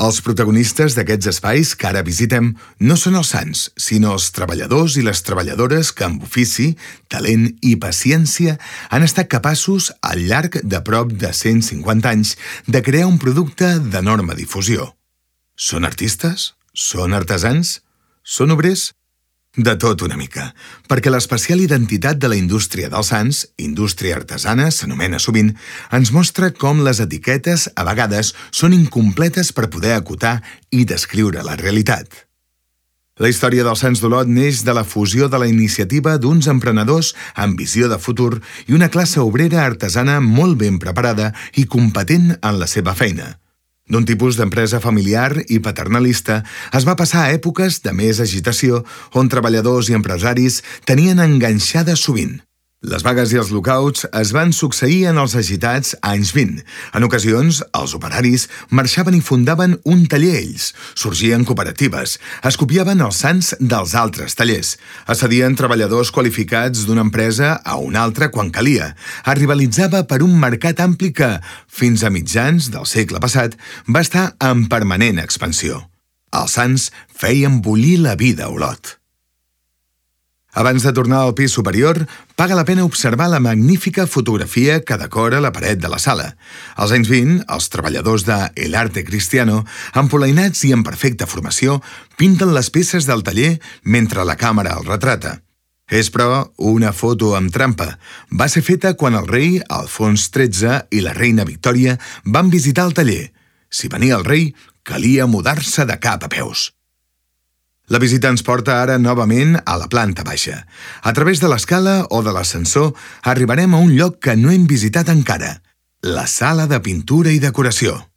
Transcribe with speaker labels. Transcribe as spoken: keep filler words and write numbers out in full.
Speaker 1: Els protagonistes d'aquests espais que ara visitem no són els sants, sinó els treballadors i les treballadores que amb ofici, talent i paciència han estat capaços, al llarg de prop de cent cinquanta anys, de crear un producte d'enorme difusió. Són artistes? Són artesans? Són obrers? De tot una mica, perquè l'especial identitat de la indústria dels sants, indústria artesana s'anomena sovint, ens mostra com les etiquetes a vegades són incompletes per poder acotar i descriure la realitat. La història dels Sants d'Olot neix de la fusió de la iniciativa d'uns emprenedors amb visió de futur i una classe obrera artesana molt ben preparada i competent en la seva feina. D'un tipus d'empresa familiar i paternalista es va passar a èpoques de més agitació on treballadors i empresaris tenien enganxada sovint. Les vagues i els lockouts es van succeir en els agitats anys vint. En ocasions, els operaris marxaven i fundaven un taller ells, sorgien cooperatives, es copiaven els sants dels altres tallers, es cedien treballadors qualificats d'una empresa a una altra quan calia, es rivalitzava per un mercat ampli que, fins a mitjans del segle passat, va estar en permanent expansió. Els sants feien bullir la vida a Olot. Abans de tornar al pis superior, paga la pena observar la magnífica fotografia que decora la paret de la sala. Als anys vint, els treballadors de El Arte Cristiano, empolainats i en perfecta formació, pinten les peces del taller mentre la càmera el retrata. És, però, una foto amb trampa. Va ser feta quan el rei Alfons tretze i la reina Victòria van visitar el taller. Si venia el rei, calia mudar-se de cap a peus. La visita ens porta ara novament a la planta baixa. A través de l'escala o de l'ascensor arribarem a un lloc que no hem visitat encara, la sala de pintura i decoració.